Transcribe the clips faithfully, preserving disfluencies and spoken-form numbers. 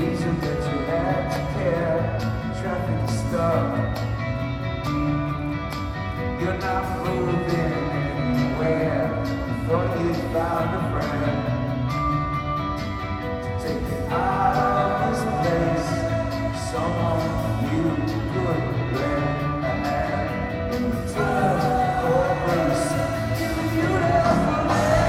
reason that you had to care. Traffic is stuck. You're not moving anywhere. You thought you'd found a friend to take you out of this place. Someone you could lend a hand in return for grace. Beautiful land.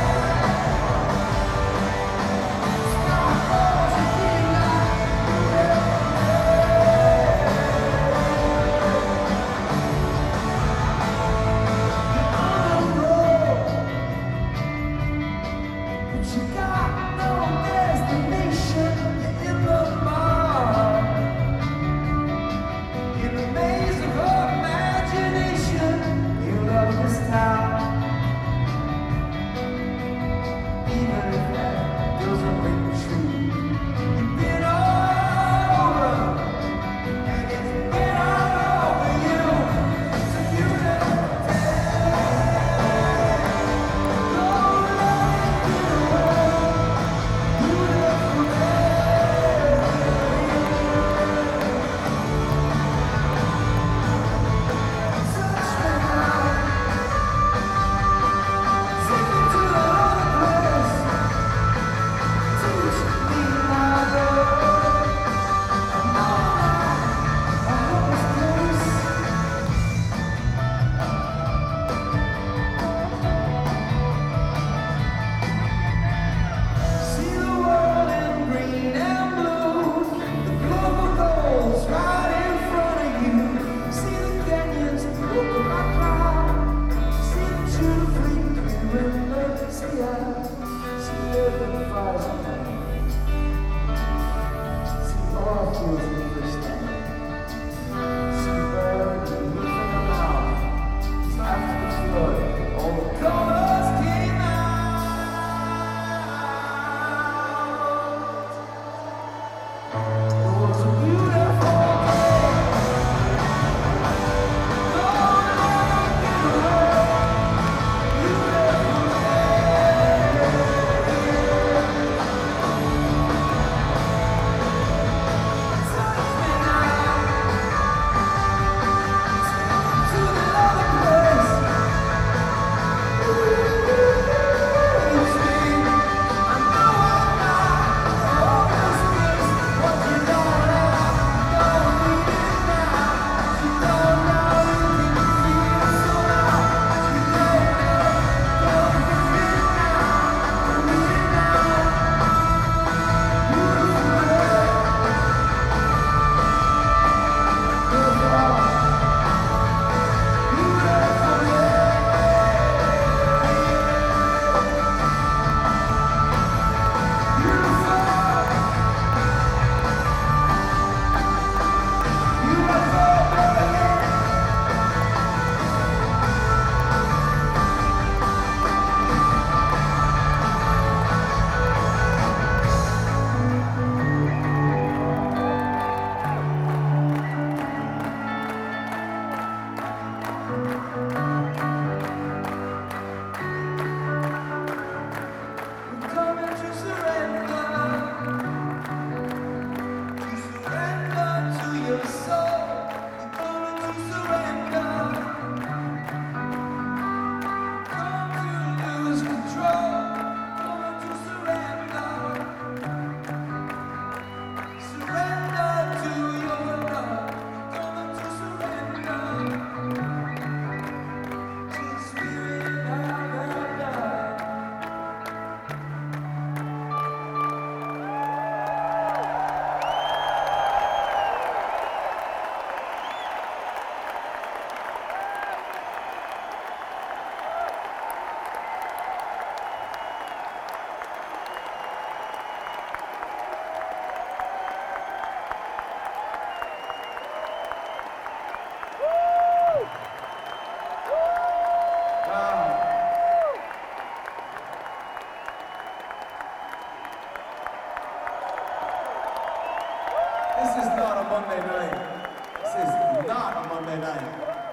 This is not a Monday night. This is not a Monday night.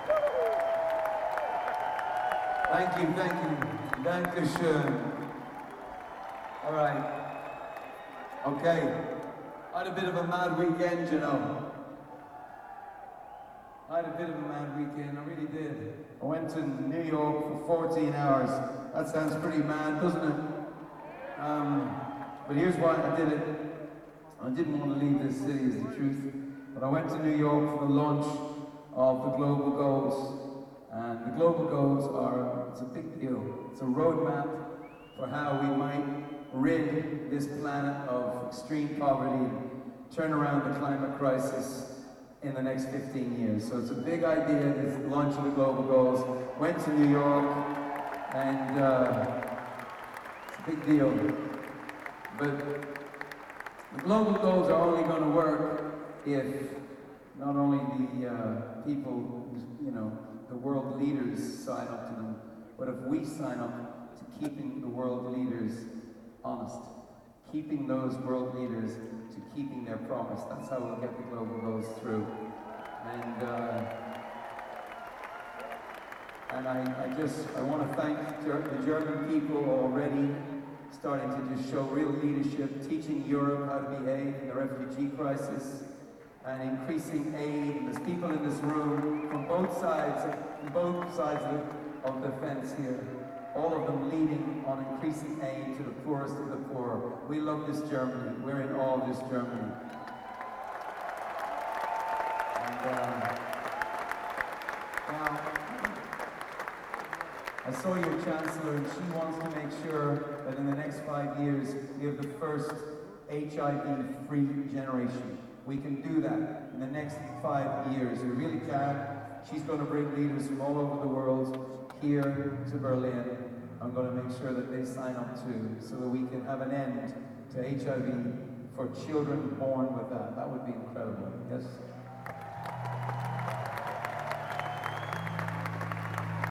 Thank you, thank you. Dankeschön. All right. Okay. I had a bit of a mad weekend, you know. I had a bit of a mad weekend, I really did. I went to New York for fourteen hours. That sounds pretty mad, doesn't it? Um, but here's why I did it. I didn't want to leave this city, is the truth. But I went to New York for the launch of the Global Goals. And the Global Goals are, it's a big deal. It's a roadmap for how we might rid this planet of extreme poverty and turn around the climate crisis in the next fifteen years. So it's a big idea, this launch of the Global Goals. Went to New York, and uh, it's a big deal. But the Global Goals are only going to work if not only the uh, people, you know, the world leaders sign up to them, but if we sign up to keeping the world leaders honest, keeping those world leaders to keeping their promise. That's how we'll get the Global Goals through. And uh, and I, I just, I want to thank the German people already starting to just show real leadership, teaching Europe how to behave in the refugee crisis, and increasing aid. And there's people in this room from both sides, from both sides of, of the fence here, all of them leading on increasing aid to the poorest of the poor. We love this Germany. We're in awe of this Germany. And uh, now, I saw your Chancellor, and she wants to make sure that in the next five years, we have the first H I V-free generation. We can do that in the next five years. We really can. She's going to bring leaders from all over the world here to Berlin. I'm going to make sure that they sign up too, so that we can have an end to H I V for children born with that. That would be incredible. Yes.